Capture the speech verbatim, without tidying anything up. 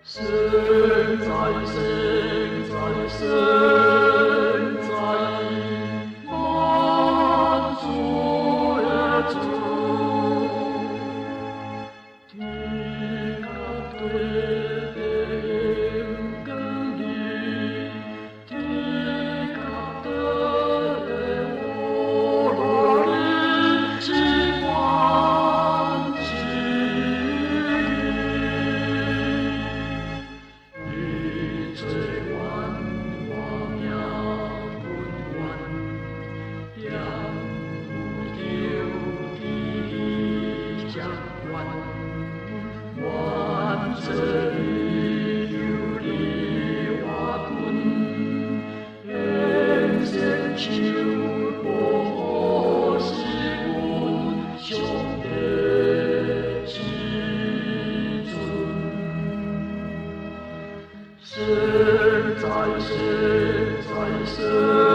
生在生在生在万主的主，天甲地的更离，天甲地的我罗里之光之一最万我命运运，也有丢地将关，万这里有你我君，愿先求保护是阮上帝之尊。生在生在生。